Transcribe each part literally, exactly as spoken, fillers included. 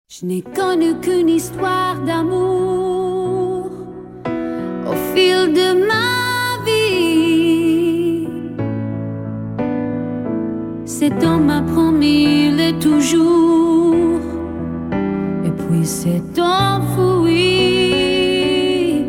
Je n'ai connu qu'une histoire d'amour au fil de ma vie. Cet homme m'a promis le toujours, et puis s'est enfoui.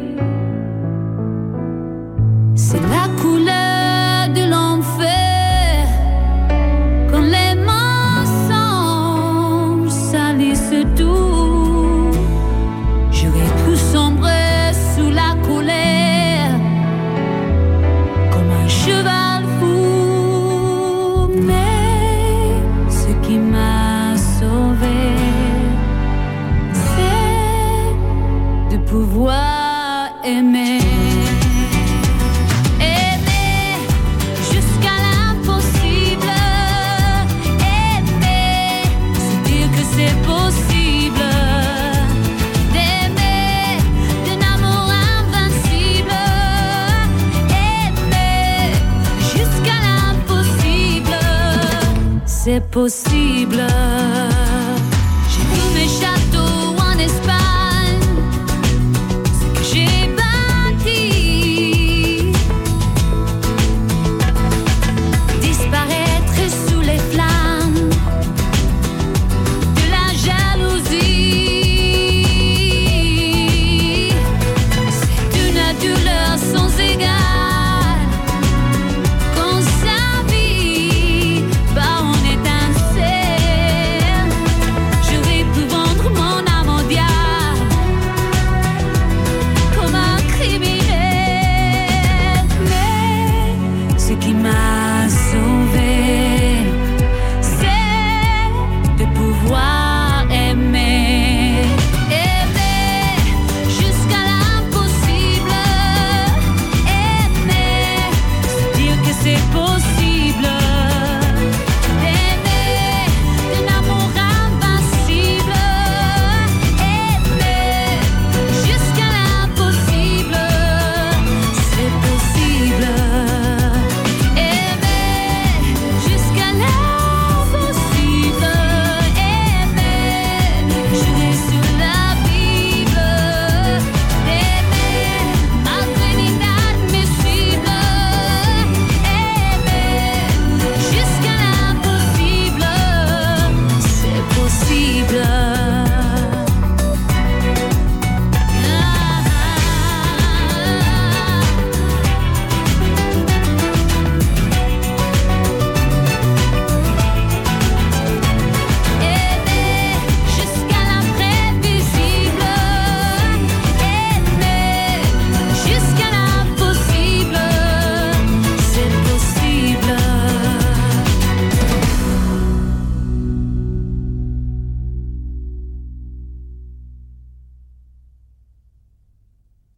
C'est la couleur de l'enfer quand les mensonges salissent tout. J'aurais pu sombrer sous la colère comme un cheval fou, mais ce qui m'a sauvé, c'est de pouvoir aimer. C'est possible.